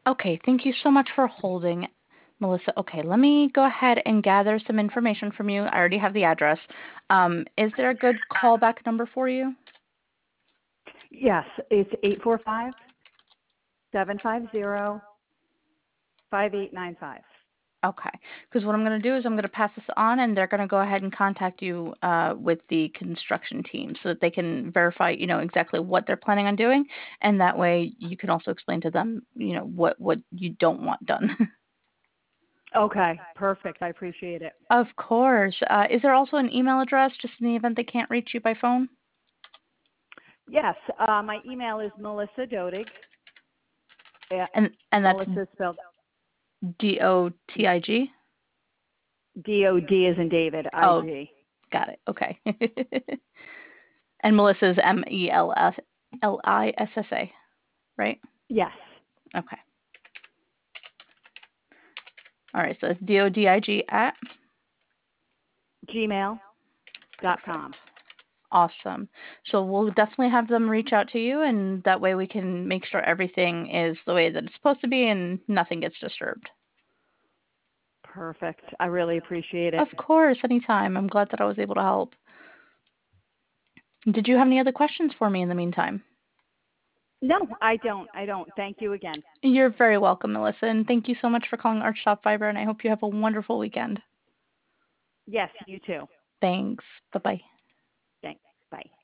Okay, thank you so much for holding, Melissa. Okay, let me go ahead and gather some information from you. I already have the address. Is there a good callback number for you? Yes, it's 845-750-5895. Okay, because what I'm going to do is I'm going to pass this on, and they're going to go ahead and contact you with the construction team so that they can verify, exactly what they're planning on doing, and that way you can also explain to them, what you don't want done. Okay, perfect. I appreciate it. Of course. Is there also an email address just in the event they can't reach you by phone? Yes, my email is Melissa Dodig. And that's Melissa spelled DOTIG? D-O-D as in David, Oh, I-G. got it. Okay. And Melissa's Melissa, right? Yes, Okay. All right. So it's DODIG at. Perfect. gmail.com. Awesome. So we'll definitely have them reach out to you, and that way we can make sure everything is the way that it's supposed to be and nothing gets disturbed. Perfect. I really appreciate Of it. course, anytime. I'm glad that I was able to help. Did you have any other questions for me in the meantime? No, I don't. I don't. Thank you again. You're very welcome, Melissa, and thank you so much for calling Archstop Fiber, and I hope you have a wonderful weekend. Yes, you too. Thanks. Bye-bye. Thanks. Bye.